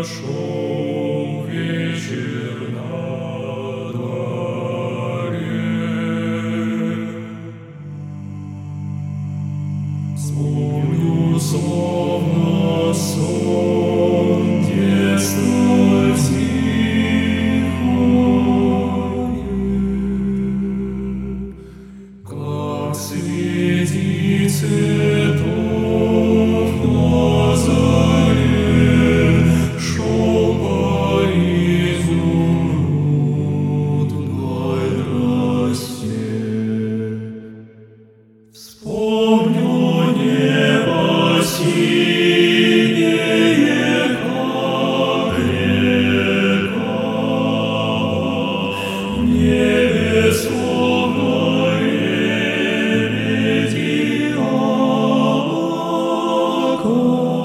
прошел вечер на дворе. Вспомню словно сон детства тихое, как среди цветов на заре шел по изумрудной росе. Вспомню небо синее, как река, в небе словно лебеди облака.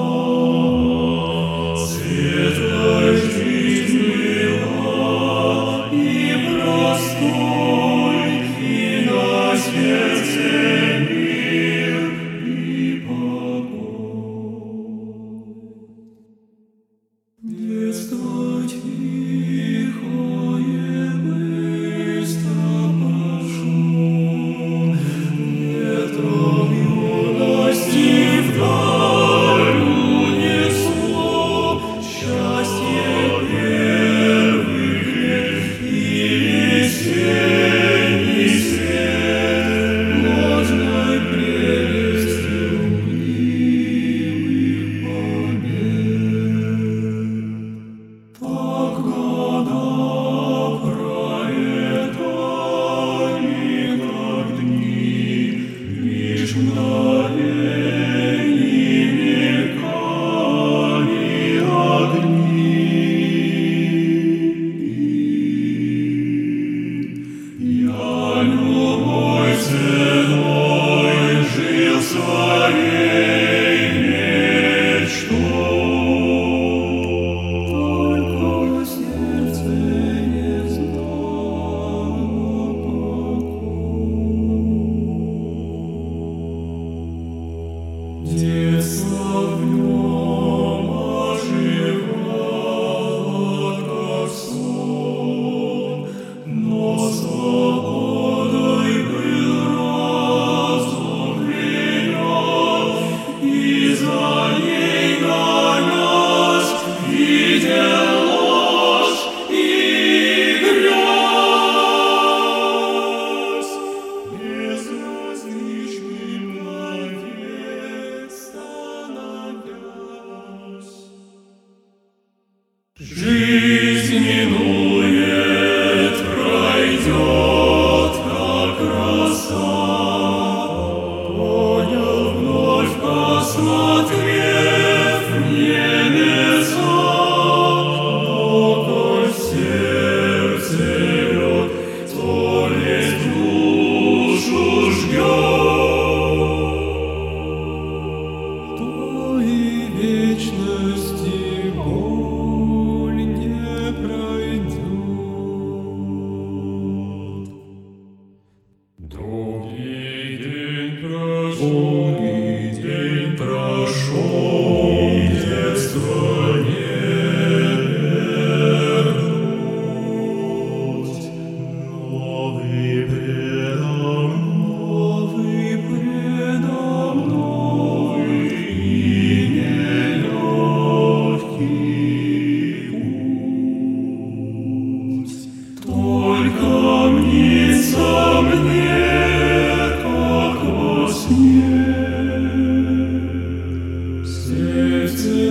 Светлой жизнь была и простой, и на сердце мир и покой. Детство тихое быстро прошло, ветром юности вдаль унесло счастье первых лет и весенний свет ложной прелестью мнимых побед. Так года пролетали, как дни, лишь мгновений мелькали огни. Я любой ценой жил своей мечтой, только сердце не знало покоя. Детство в нем оживало, как сон, но свободой был разум пленен, и за ней гонялась, видел ложь и грязь. Безразличным навек становясь. Жизнь минует, пройдет, как роса. Понял вновь, посмотрев в небеса, только в сердце лед, то лезть душу ждет, то и вечности боль не пройдет. Долгий день прошел, детство не вернуть. Новый предо мной и нелегкий путь. Только мнится мне, как во сне, в сердце